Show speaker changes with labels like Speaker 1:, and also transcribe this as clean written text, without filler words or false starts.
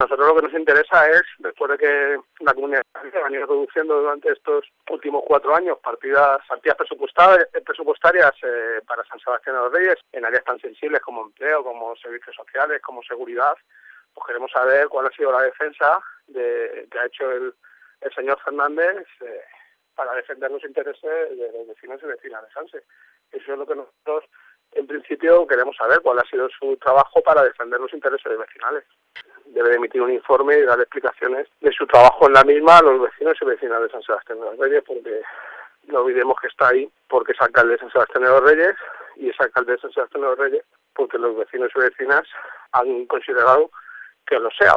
Speaker 1: Nosotros lo que nos interesa es, después de que la Comunidad de Madrid ha venido reduciendo durante estos últimos 4 años partidas presupuestarias para San Sebastián de los Reyes, en áreas tan sensibles como empleo, como servicios sociales, como seguridad, pues queremos saber cuál ha sido la defensa que ha hecho el señor Fernández para defender los intereses de los vecinos y vecinas de Sanse. Eso es lo que nosotros, en principio, queremos saber, cuál ha sido su trabajo para defender los intereses vecinales. Debe de emitir un informe y dar explicaciones de su trabajo en la misma a los vecinos y vecinas de San Sebastián de los Reyes, porque no olvidemos que está ahí porque es alcalde de San Sebastián de los Reyes, y es alcalde de San Sebastián de los Reyes porque los vecinos y vecinas han considerado que lo sea.